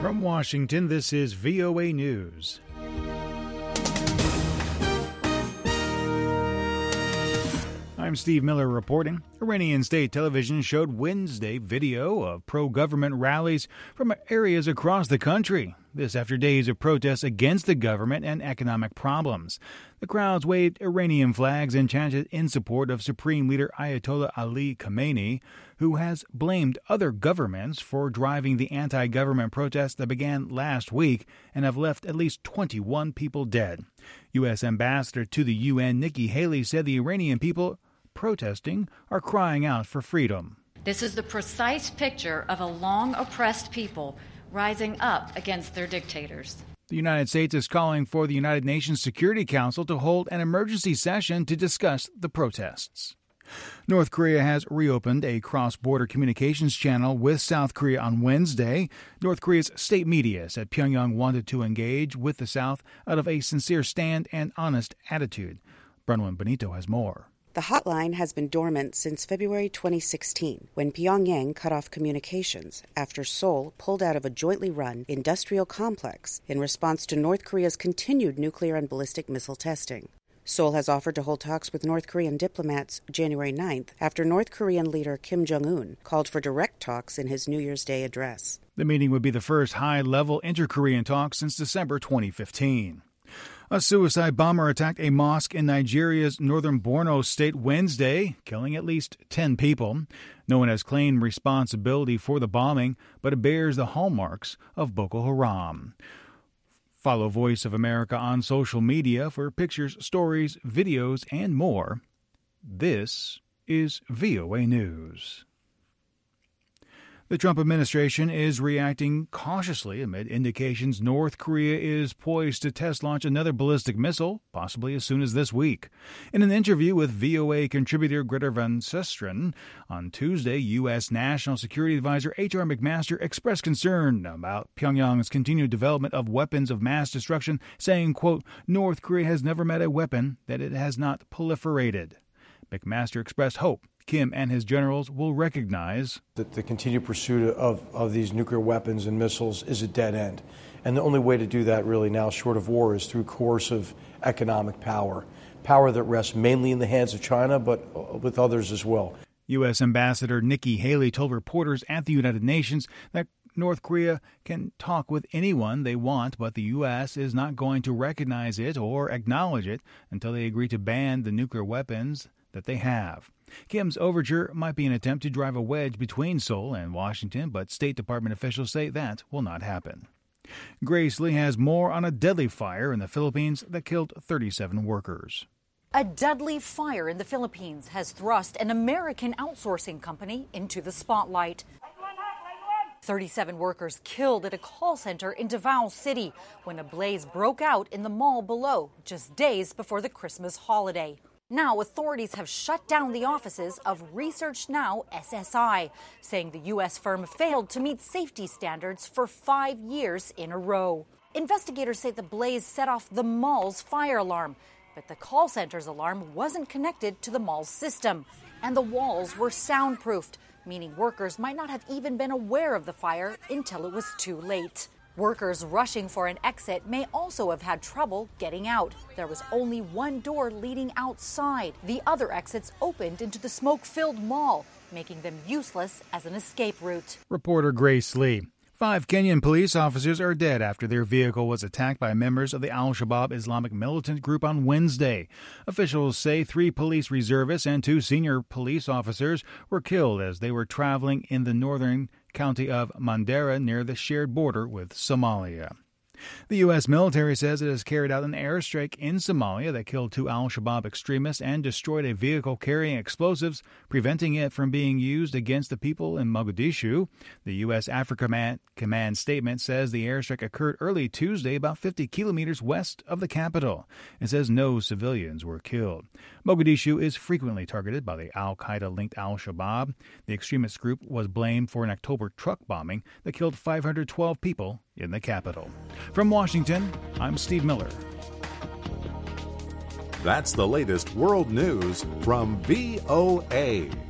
From Washington, this is VOA News. I'm Steve Miller reporting. Iranian state television showed Wednesday video of pro-government rallies from areas across the country. This after days of protests against the government and economic problems. The crowds waved Iranian flags and chanted in support of Supreme Leader Ayatollah Ali Khamenei, who has blamed other governments for driving the anti-government protests that began last week and have left at least 21 people dead. U.S. Ambassador to the UN Nikki Haley said the Iranian people protesting are crying out for freedom. This is the precise picture of a long oppressed people rising up against their dictators. The United States is calling for the United Nations Security Council to hold an emergency session to discuss the protests. North Korea has reopened a cross-border communications channel with South Korea on Wednesday. North Korea's state media said Pyongyang wanted to engage with the South out of a sincere stand and honest attitude. Bronwyn Benito has more. The hotline has been dormant since February 2016, when Pyongyang cut off communications after Seoul pulled out of a jointly run industrial complex in response to North Korea's continued nuclear and ballistic missile testing. Seoul has offered to hold talks with North Korean diplomats January 9th after North Korean leader Kim Jong-un called for direct talks in his New Year's Day address. The meeting would be the first high-level inter-Korean talks since December 2015. A suicide bomber attacked a mosque in Nigeria's northern Borno state Wednesday, killing at least 10 people. No one has claimed responsibility for the bombing, but it bears the hallmarks of Boko Haram. Follow Voice of America on social media for pictures, stories, videos, and more. This is VOA News. The Trump administration is reacting cautiously amid indications North Korea is poised to test launch another ballistic missile, possibly as soon as this week. In an interview with VOA contributor Greta Van Susteren on Tuesday, U.S. National Security Advisor H.R. McMaster expressed concern about Pyongyang's continued development of weapons of mass destruction, saying, quote, "North Korea has never met a weapon that it has not proliferated." McMaster expressed hope Kim and his generals will recognize that the continued pursuit of these nuclear weapons and missiles is a dead end. And the only way to do that really now, short of war, is through coercive economic power that rests mainly in the hands of China, but with others as well. U.S. Ambassador Nikki Haley told reporters at the United Nations that North Korea can talk with anyone they want, but the U.S. is not going to recognize it or acknowledge it until they agree to ban the nuclear weapons that they have. Kim's overture might be an attempt to drive a wedge between Seoul and Washington, but State Department officials say that will not happen. Grace Lee has more on a deadly fire in the Philippines that killed 37 workers. A deadly fire in the Philippines has thrust an American outsourcing company into the spotlight. 37 workers killed at a call center in Davao City when a blaze broke out in the mall below just days before the Christmas holiday. Now, authorities have shut down the offices of Research Now SSI, saying the U.S. firm failed to meet safety standards for 5 years in a row. Investigators say the blaze set off the mall's fire alarm, but the call center's alarm wasn't connected to the mall's system, and the walls were soundproofed, meaning workers might not have even been aware of the fire until it was too late. Workers rushing for an exit may also have had trouble getting out. There was only one door leading outside. The other exits opened into the smoke-filled mall, making them useless as an escape route. Reporter Grace Lee. 5 Kenyan police officers are dead after their vehicle was attacked by members of the Al-Shabaab Islamic militant group on Wednesday. Officials say 3 police reservists and 2 senior police officers were killed as they were traveling in the northern county of Mandera near the shared border with Somalia. The U.S. military says it has carried out an airstrike in Somalia that killed 2 Al-Shabaab extremists and destroyed a vehicle carrying explosives, preventing it from being used against the people in Mogadishu. The U.S. Africa Command statement says the airstrike occurred early Tuesday about 50 kilometers west of the capital. It says no civilians were killed. Mogadishu is frequently targeted by the al-Qaeda-linked Al-Shabaab. The extremist group was blamed for an October truck bombing that killed 512 people in the capital. From Washington, I'm Steve Miller. That's the latest world news from VOA.